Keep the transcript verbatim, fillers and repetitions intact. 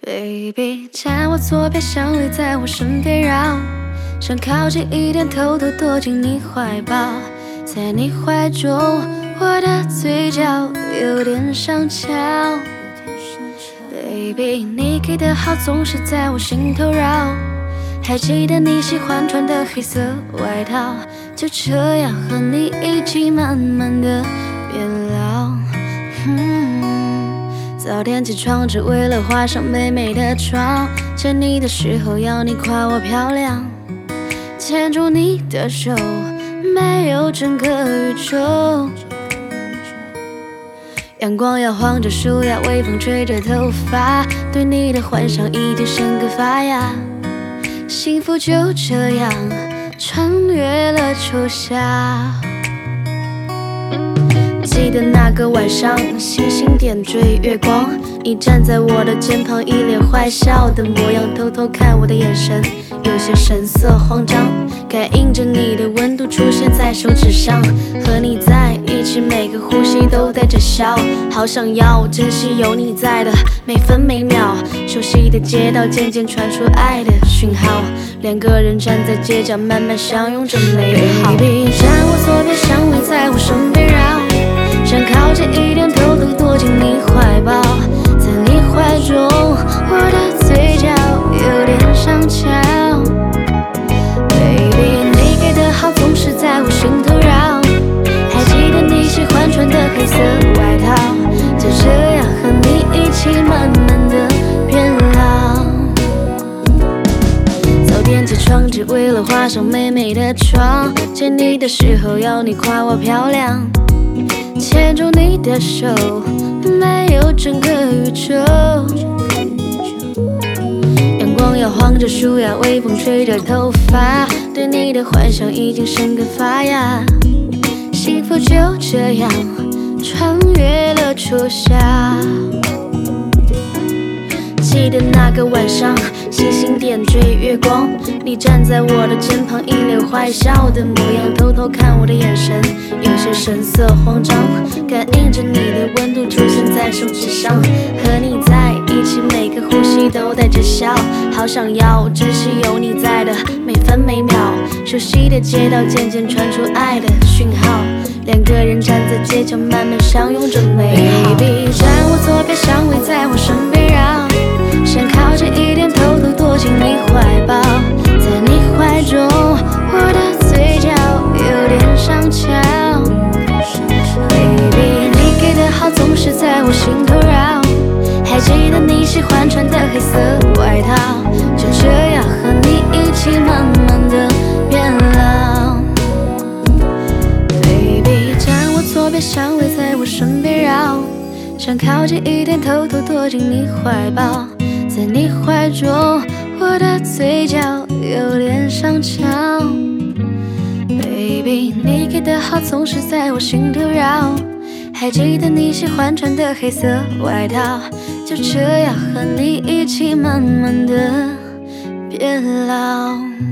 Baby， 站我左边，香味在我身边绕，想靠近一点，偷偷躲进你怀抱，在你怀中，我的嘴角有点上翘。Baby， 你给的好总是在我心头绕，还记得你喜欢穿的黑色外套，就这样和你一起慢慢的变老。嗯，早点起床只为了画上美美的妆，见你的时候要你夸我漂亮，牵住你的手，没有整个宇宙。阳光摇晃着树芽，微风吹着头发，对你的幻想已经生根发芽，幸福就这样穿越了秋夏。记得那个晚上，星星点缀月光，你站在我的肩膀，一脸坏笑的模样，偷偷看我的眼神有些神色慌张，感应着你的温度出现在手指上，和你在一起每个呼吸都带着笑，好想要珍惜有你在的每分每秒，熟悉的街道渐渐传出爱的讯号，两个人站在街角慢慢相拥着美好。Baby， 站我左边，香味在我身边绕，想靠近一点，偷偷躲进你怀抱，在你怀中，我的嘴角有点上翘。Baby， 你给的好总是在我心头绕，还记得你喜欢穿的黑色外套，就这样和你一起慢慢的变老。早点起床只为了画上美美的妆，见你的时候要你夸我漂亮，牵住你的手，没有整个宇宙。阳光摇晃着树芽，微风吹着头发，对你的幻想已经生根发芽，幸福就这样穿越了初夏。记得那个晚上，星星点缀月光，你站在我的肩膀，一脸坏笑的模样，偷偷看我的眼神有些神色慌张，感应着你的温度出现在手指上，和你在一起每个呼吸都带着笑，好想要珍惜有你在的每分每秒，熟悉的街道渐渐传出爱的讯号，两个人站在街角慢慢相拥着美好。Baby， 站我左边，香味在我身边绕，想靠近一点，偷偷躲进你怀抱，在你怀中，我的嘴角有点上翘。Baby， 你给的好总是在我心头绕，还记得你喜欢穿的黑色外套，就这样和你一起慢慢的变老。Baby， 站我左边，香味在我身边绕，想靠近一点，偷偷躲进你怀抱，在你怀中，我的嘴角有点上翘。Baby， 你给的好总是在我心头绕，还记得你喜欢穿的黑色外套，就这样和你一起慢慢的变老。